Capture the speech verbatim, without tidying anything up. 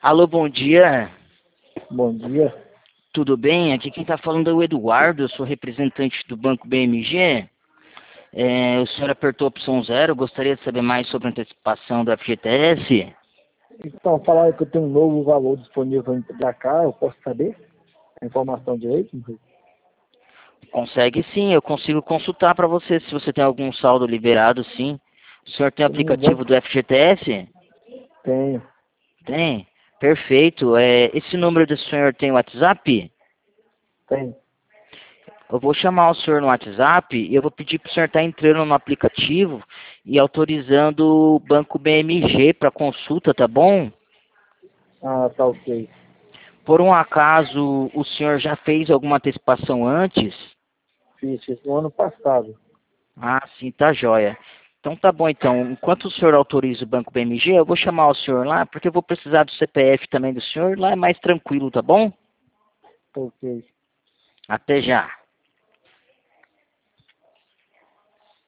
Alô, bom dia. Bom dia. Tudo bem? Aqui quem está falando é o Eduardo, eu sou representante do Banco B M G. É, o senhor apertou a opção zero, gostaria de saber mais sobre a antecipação do F G T S? Então, falaram que eu tenho um novo valor disponível para cá, eu posso saber a informação direito? Consegue sim, eu consigo consultar para você se você tem algum saldo liberado, sim. O senhor tem No aplicativo banco do F G T S? tenho, Tem? Perfeito. É, esse número do senhor tem WhatsApp? tenho. Eu vou chamar o senhor no WhatsApp e eu vou pedir para o senhor estar entrando no aplicativo e autorizando o Banco B M G para consulta, tá bom? Ah, tá ok. Por um acaso o senhor já fez alguma antecipação antes? Fiz isso no ano passado. Ah, sim, tá joia. Então tá bom então. Enquanto o senhor autoriza o Banco B M G, eu vou chamar o senhor lá, porque eu vou precisar do C P F também do senhor. Lá é mais tranquilo, tá bom? Tá ok. Até já.